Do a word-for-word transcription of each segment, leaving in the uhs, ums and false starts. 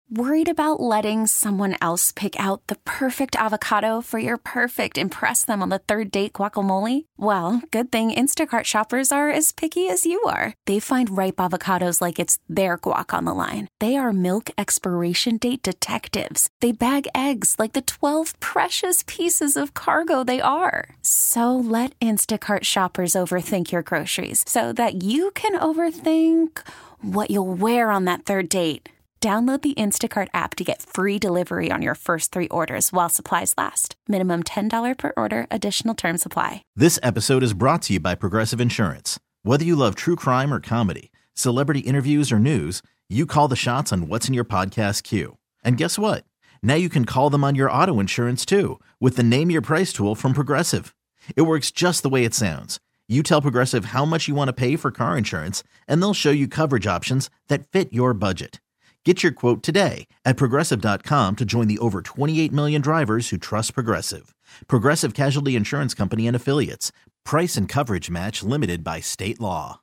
Worried about letting someone else pick out the perfect avocado for your perfect impress them on the third date guacamole? Well, good thing Instacart shoppers are as picky as you are. They find ripe avocados like it's their guac on the line. They are milk expiration date detectives. They bag eggs like the twelve precious pieces of cargo they are. So let Instacart shoppers overthink your groceries so that you can overthink what you'll wear on that third date. Download the Instacart app to get free delivery on your first three orders while supplies last. Minimum ten dollars per order. Additional terms apply. This episode is brought to you by Progressive Insurance. Whether you love true crime or comedy, celebrity interviews or news, you call the shots on what's in your podcast queue. And guess what? Now you can call them on your auto insurance too with the Name Your Price tool from Progressive. It works just the way it sounds. You tell Progressive how much you want to pay for car insurance, and they'll show you coverage options that fit your budget. Get your quote today at Progressive dot com to join the over twenty-eight million drivers who trust Progressive. Progressive Casualty Insurance Company and Affiliates. Price and coverage match limited by state law.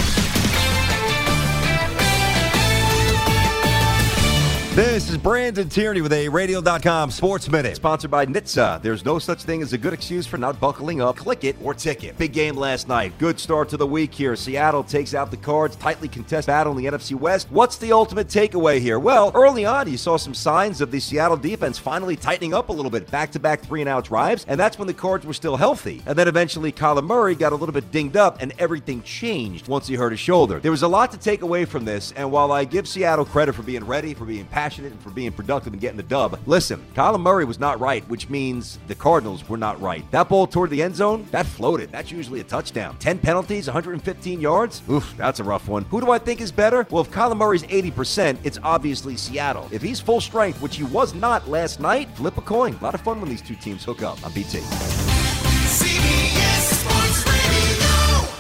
This is Brandon Tierney with a Radio dot com Sports Minute. Sponsored by N H T S A. There's no such thing as a good excuse for not buckling up. Click it or ticket. Big game last night. Good start to the week here. Seattle takes out the Cards. Tightly contested battle in the N F C West. What's the ultimate takeaway here? Well, early on, you saw some signs of the Seattle defense finally tightening up a little bit. Back-to-back three-and-out drives, and that's when the Cards were still healthy. And then eventually, Kyler Murray got a little bit dinged up, and everything changed once he hurt his shoulder. There was a lot to take away from this, and while I give Seattle credit for being ready, for being passionate, and for being productive and getting the dub, listen, Kyler Murray was not right, which means the Cardinals were not right. That ball toward the end zone, that floated. That's usually a touchdown. ten penalties, one hundred fifteen yards? Oof, that's a rough one. Who do I think is better? Well, if Kyler Murray's eighty percent, it's obviously Seattle. If he's full strength, which he was not last night, flip a coin. A lot of fun when these two teams hook up on B T. C B S Sports Radio.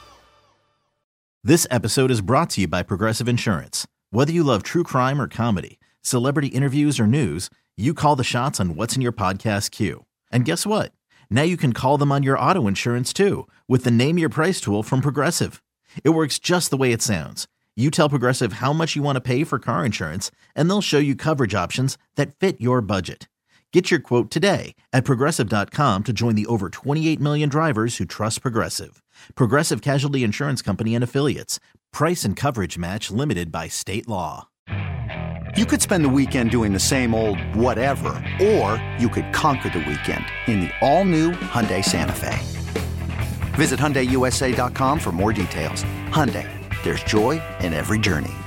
This episode is brought to you by Progressive Insurance. Whether you love true crime or comedy, celebrity interviews or news, you call the shots on what's in your podcast queue. And guess what? Now you can call them on your auto insurance too with the Name Your Price tool from Progressive. It works just the way it sounds. You tell Progressive how much you want to pay for car insurance, and they'll show you coverage options that fit your budget. Get your quote today at Progressive dot com to join the over twenty-eight million drivers who trust Progressive. Progressive Casualty Insurance Company and Affiliates. Price and coverage match limited by state law. You could spend the weekend doing the same old whatever, or you could conquer the weekend in the all-new Hyundai Santa Fe. Visit Hyundai U S A dot com for more details. Hyundai, there's joy in every journey.